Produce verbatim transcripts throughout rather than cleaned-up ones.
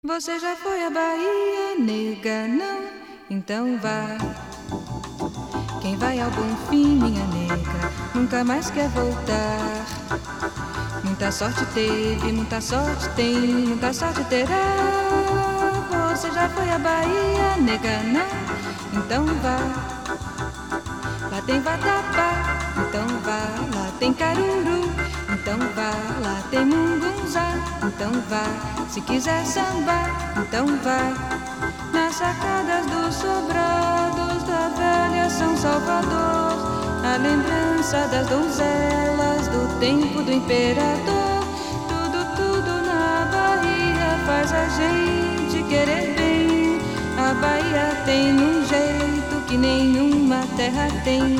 Você já foi à Bahia, nega, não? Então vá. Quem vai ao Bonfim, minha nega, nunca mais quer voltar. Muita sorte teve, muita sorte tem, muita sorte terá. Você já foi à Bahia, nega, não? Então vá. Lá tem vatapá, então vá. Lá tem caruru, então vá. Lá tem mungunzá, então vá. Se quiser sambar, então vá. Nas sacadas dos sobrados da velha São Salvador, a lembrança das donzelas do tempo do imperador. Tudo, tudo na Bahia faz a gente querer bem. A Bahia tem um jeito que nenhuma terra tem.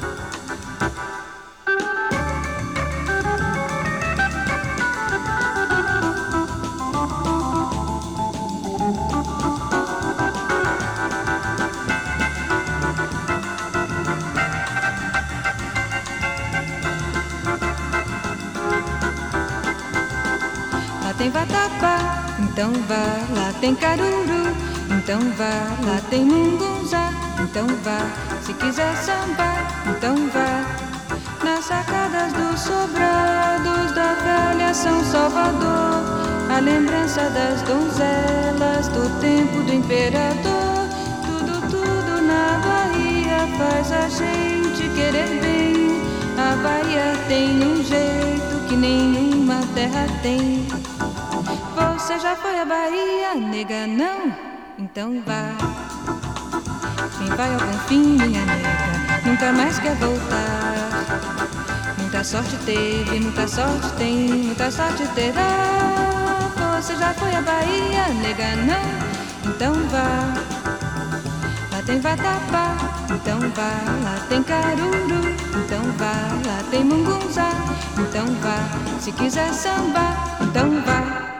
Lá tem vatapá, então vá. Lá tem caruru, então vá. Lá tem mungunzá, então vá. Se quiser sambar, então vá. Nas sacadas dos sobrados da velha São Salvador, a lembrança das donzelas do tempo do imperador. Tudo, tudo na Bahia faz a gente querer bem. A Bahia tem um jeito que nenhuma terra tem. Você já foi à Bahia, nega, não? Então vá. Quem vai ao Bonfim, minha nega, nunca mais quer voltar. Muita sorte teve, muita sorte tem, muita sorte terá. Você já foi à Bahia, nega, não? Então vá. Lá tem vatapá, então vá. Lá tem caruru, então vá. Lá tem mungunzá, então vá. Se quiser sambar, então vá.